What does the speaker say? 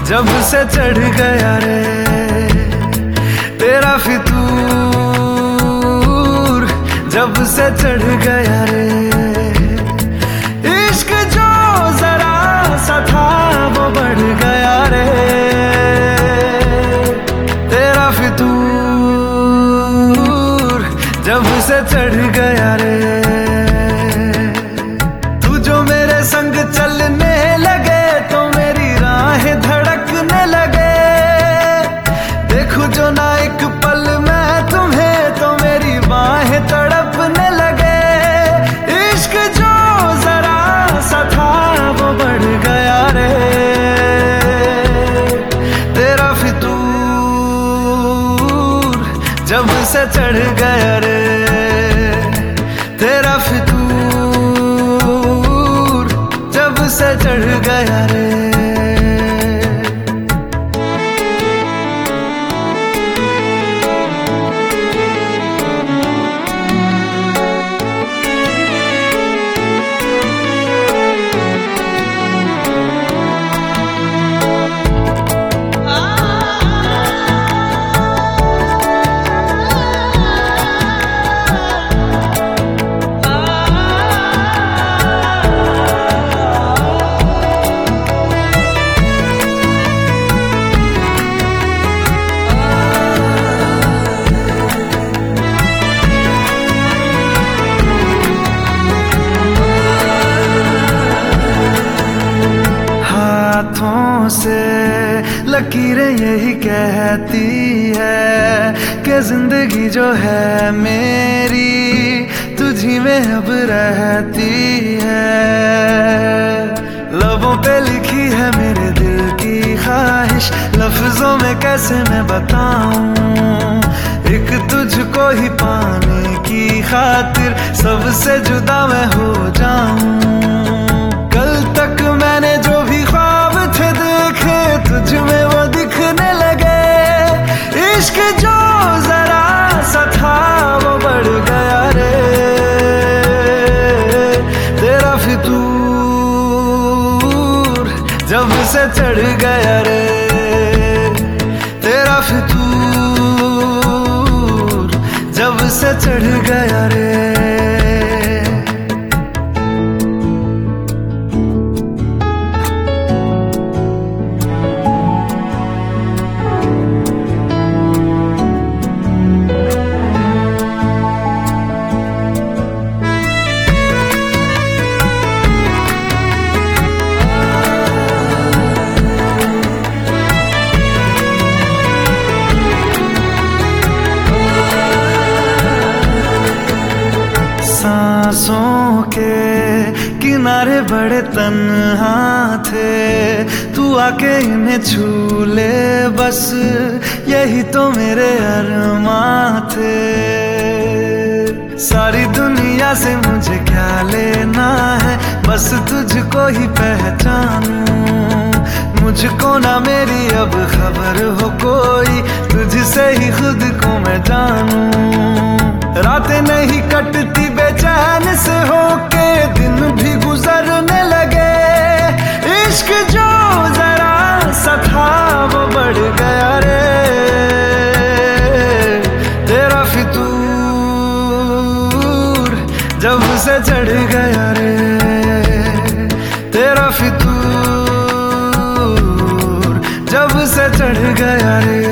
जब से चढ़ गया रे तेरा फितूर, जब से चढ़ गया रे इश्क जो जरा सा था वो बढ़ गया रे तेरा फितूर, जब से चढ़ गया रे। तू जो मेरे संग चलने लगे तो मेरी राहें धड़कने लगे, देखूं जो ना एक पल मैं तुम्हें तो मेरी बाहें तड़पने लगे। इश्क जो जरा सा था वो बढ़ गया रे तेरा फितूर, जब से चढ़ गया रे तेरा फितूर, जब से चढ़ गया रे। हाथों से लकीरें यही कहती है कि जिंदगी जो है मेरी तुझी में अब रहती है। लबों पे लिखी है मेरे दिल की ख्वाहिश, लफ्जों में कैसे मैं बताऊं, एक तुझको ही पाने की खातिर सबसे जुदा मैं हो जाऊं। कल तक मैंने जो भी ख्वाब थे देखे तुझ में वो दिखने लगे। इश्क जो जरा सा था वो बढ़ गया रे तेरा फितूर, जब से चढ़ गया रे तेरा फितूर, जब से चढ़ गया रे। सांसों के किनारे बड़े तन्हा थे, तू आके इन्हें छू ले बस यही तो मेरे अरमां थे। सारी दुनिया से मुझे क्या लेना है, बस तुझको ही पहचानूं। मुझको ना मेरी अब खबर हो कोई, तुझसे ही खुद को मैं जानूं। रातें नहीं कटती बेचैन से होके, दिन भी गुजरने लगे। इश्क जो जरा सा था वो बढ़ गया रे तेरा फितूर, जब से चढ़ गया रे तेरा फितूर, जब से चढ़ गया रे।